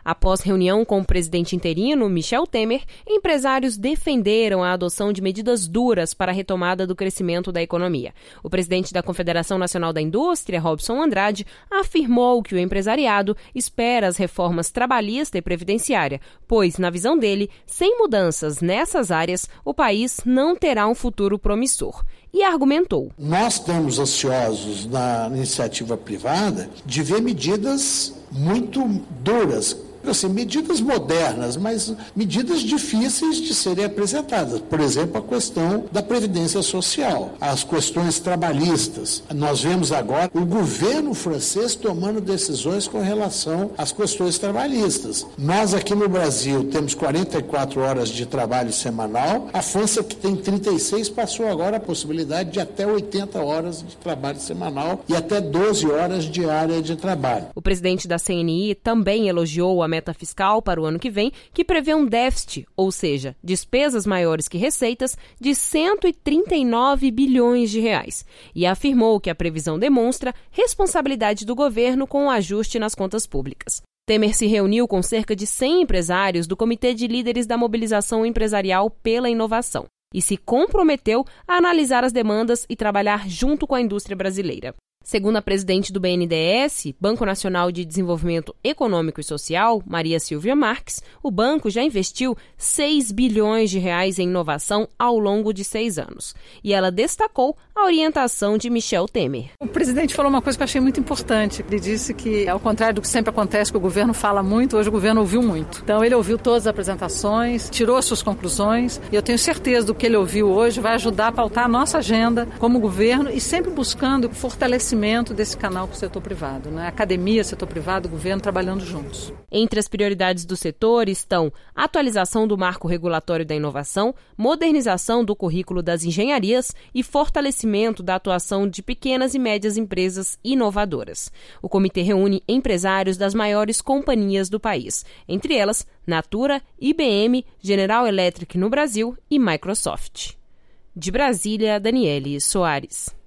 Após reunião com o presidente interino, Michel Temer, empresários defenderam a adoção de medidas duras para a retomada do crescimento da economia. O presidente da Confederação Nacional da Indústria, Robson Andrade, afirmou que o empresariado espera as reformas trabalhista e previdenciária, pois, na visão dele, sem mudanças nessas áreas, o país não terá um futuro promissor. E argumentou: nós estamos ansiosos na iniciativa privada de ver medidas muito duras, assim, medidas modernas, mas medidas difíceis de serem apresentadas. Por exemplo, a questão da previdência social, as questões trabalhistas. Nós vemos agora o governo francês tomando decisões com relação às questões trabalhistas. Nós aqui no Brasil temos 44 horas de trabalho semanal, a França, que tem 36, passou agora a possibilidade de até 80 horas de trabalho semanal e até 12 horas diárias de trabalho. O presidente da CNI também elogiou a meta fiscal para o ano que vem, que prevê um déficit, ou seja, despesas maiores que receitas, de 139 bilhões de reais. E afirmou que a previsão demonstra responsabilidade do governo com o ajuste nas contas públicas. Temer se reuniu com cerca de 100 empresários do Comitê de Líderes da Mobilização Empresarial pela Inovação e se comprometeu a analisar as demandas e trabalhar junto com a indústria brasileira. Segundo a presidente do BNDES, Banco Nacional de Desenvolvimento Econômico e Social, Maria Silvia Marques, o banco já investiu 6 bilhões de reais em inovação ao longo de 6 anos. E ela destacou a orientação de Michel Temer. O presidente falou uma coisa que eu achei muito importante. Ele disse que, ao contrário do que sempre acontece, que o governo fala muito, hoje o governo ouviu muito. Então ele ouviu todas as apresentações, tirou as suas conclusões, e eu tenho certeza do que ele ouviu hoje vai ajudar a pautar a nossa agenda como governo e sempre buscando fortalecer desse canal para o setor privado, né? Academia, setor privado, governo trabalhando juntos. Entre as prioridades do setor estão a atualização do marco regulatório da inovação, modernização do currículo das engenharias e fortalecimento da atuação de pequenas e médias empresas inovadoras. O comitê reúne empresários das maiores companhias do país, entre elas Natura, IBM, General Electric no Brasil e Microsoft. De Brasília, Daniele Soares.